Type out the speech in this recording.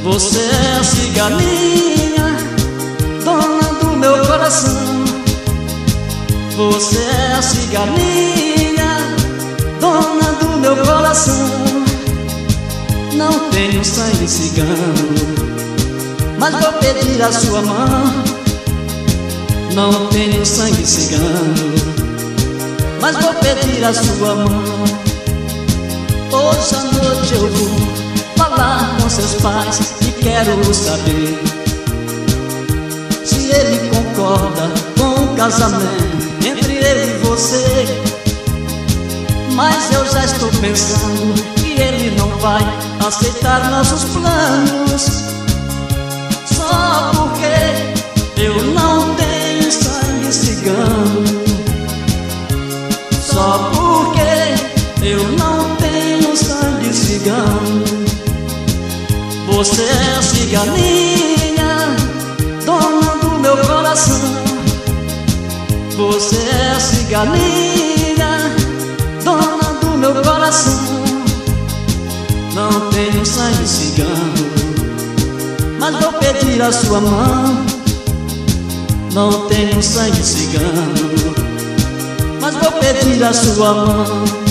Você é a ciganinha, dona do meu coração. Você é a ciganinha, dona do meu coração. Não tenho sangue cigano, mas vou pedir a sua mão. Não tenho sangue cigano, mas vou pedir a sua mão. Hoje à noite eu vou falar com seus pais e quero saber se ele concorda com o casamento entre eu e você. Mas eu já estou pensando que ele não vai aceitar nossos planos, só porque eu não tenho sangue cigano. Só porque eu não tenho sangue cigano. Você é a ciganinha, dona do meu coração. Você é a ciganinha, dona do meu coração. Não tenho sangue cigano, mas vou pedir a sua mão. Não tenho sangue cigano, mas vou pedir a sua mão.